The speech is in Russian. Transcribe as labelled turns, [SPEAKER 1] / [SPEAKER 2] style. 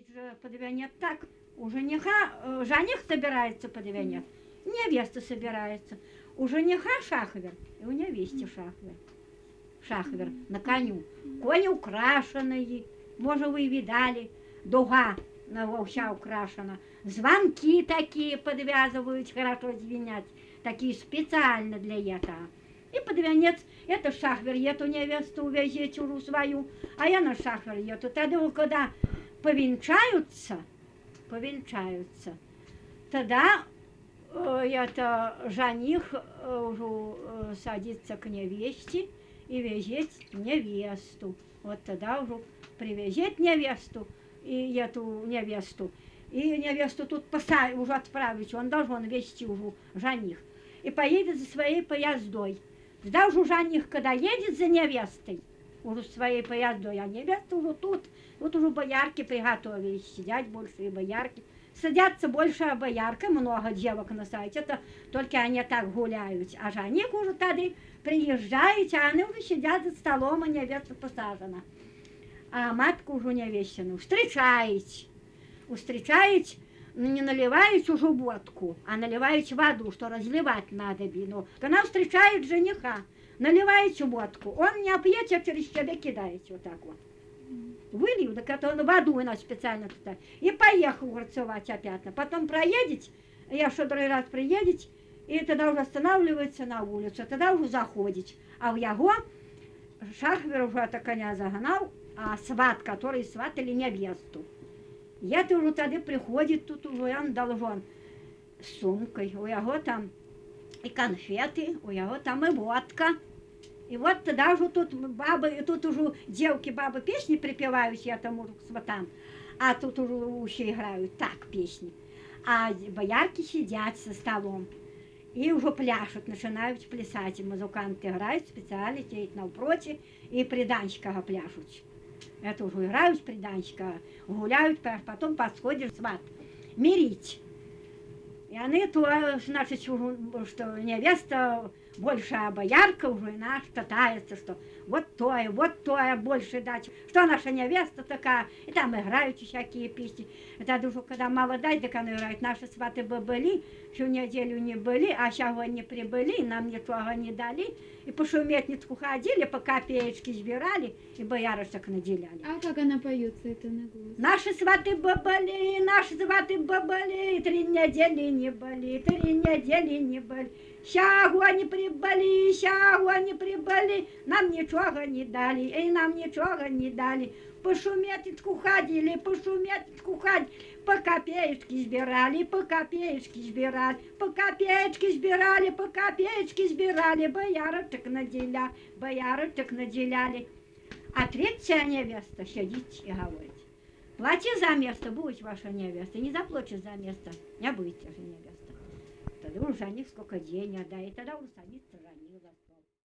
[SPEAKER 1] ведь же под венец так. У жениха, жених собирается под венец, невеста собирается. У жениха шахвер, и у невесты шахвер. Шахвер на коню. Кони украшенные, может, вы видали, дуга на вся украшена. Звонки такие подвязывают, хорошо звенят, такие специально для этого. И под венец, это шахвер, эту невесту увезете уже свою, а я на шахвер еду. Тогда, когда повенчаются, тогда это жених уже садится к невесте и везет невесту. Вот тогда уже привезет невесту и эту невесту. И невесту тут уже отправить, он должен везти уже жених. И поедет за своей поездой. Тогда уже жених, когда едет за невестой, уже своей поездой, а невеста уже тут уже боярки приготовились, сидят большие боярки. Садятся большая боярка, много девок на сайте, это только они так гуляют. А жених уже тогда приезжает, а они уже сидят за столом, а невеста посажена. А матка уже невестину встречаете, не наливаете уже водку, а наливаете воду, что разливать надо. Но она встречает жениха, наливаете водку, он не опьет, а через себя кидаете вот так вот. Вылил, так это воду у нас специально туда. И поехал горцевать опять. Потом проедете, я что другой раз приедете, и тогда уже останавливается на улице, тогда уже заходите. А у его шахвер уже это коня загнал, а сват, который сватали невесту. И это уже тогда приходит, тут уже он должен с сумкой, у его там и конфеты, у него там и водка. И вот тогда уже тут бабы, и тут уже девки, бабы песни припевают этому сватам, а тут уже еще играют так песни. А боярки сидят за столом и уже пляшут, начинают плясать. И музыканты играют специально, сидят напротив и приданщика пляшут. Это уже играют приданщика, гуляют, потом подходит сват мирить. И они то, значит, что невеста большая боярка уже наш катается, что вот то больше дать. Что наша невеста такая, и там играют всякие песни. Это уже когда мало дать, так они играют. Наши сваты бы были, всю неделю не были, а сейчас не прибыли, нам ничего не дали. И по шуметницку ходили, по копеечке сбирали, и боярышек наделяли.
[SPEAKER 2] А как она поется, это на голос?
[SPEAKER 1] Наши сваты бабали, 3 недели не были, 3 недели не были. Сягу они прибыли, нам ничего не дали, и нам ничего не дали. По шуметицку ходили, по копеечки сбирали, по копеечки сбирали, боярочек наделяли. А третья невеста сидит и говорит: плати за место, будь ваша невеста, не заплатишь за место, не будете же невеста. Тогда уже жених сколько денег, да, и тогда уже садится жених.